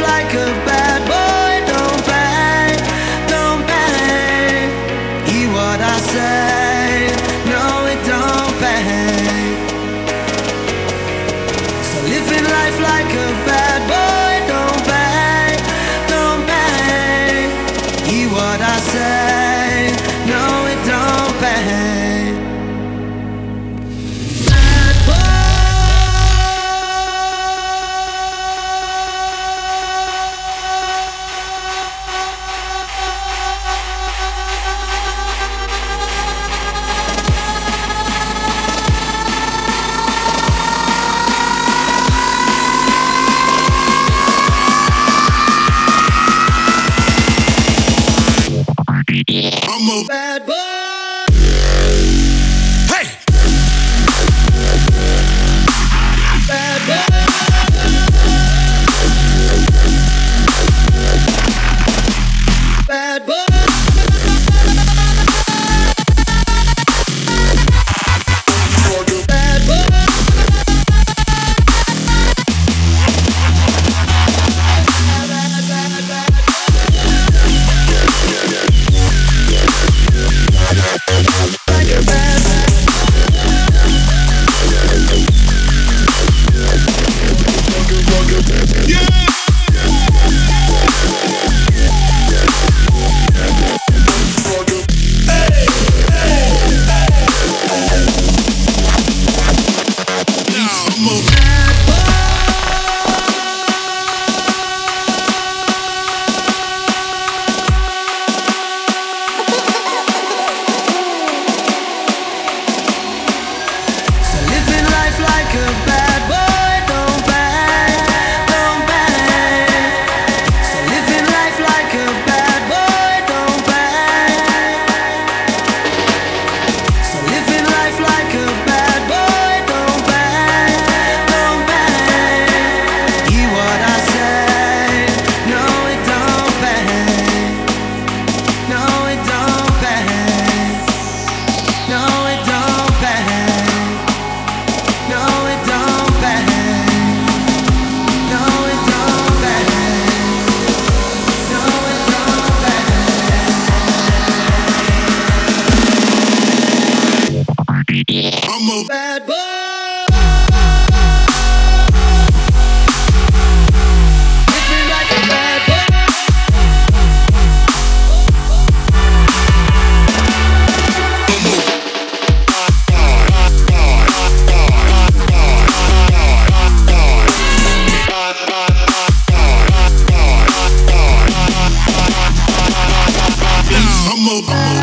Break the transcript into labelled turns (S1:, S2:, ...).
S1: like a bad boy. Don't bang, don't bang. Hear what I say. No, it don't bang. So living life like a bad boy. Don't bang, don't bang. Hear what I say. No, it don't bang. Bad boy. I'm a bad boy. Hey! Bad boy. Bad boy. Bad boy. Like a bad boy. Like a bad boy, don't bang, don't bang. So living life like a bad boy, don't bang. So living life like a bad boy, don't bang, don't bang. Hear what I say. No, it don't bang. No, it don't bang. No, it don't bang. No, it don't bang. No, it don't bang. No, it don't bang. I'm a bad boy. Living like a bad boy. I'm a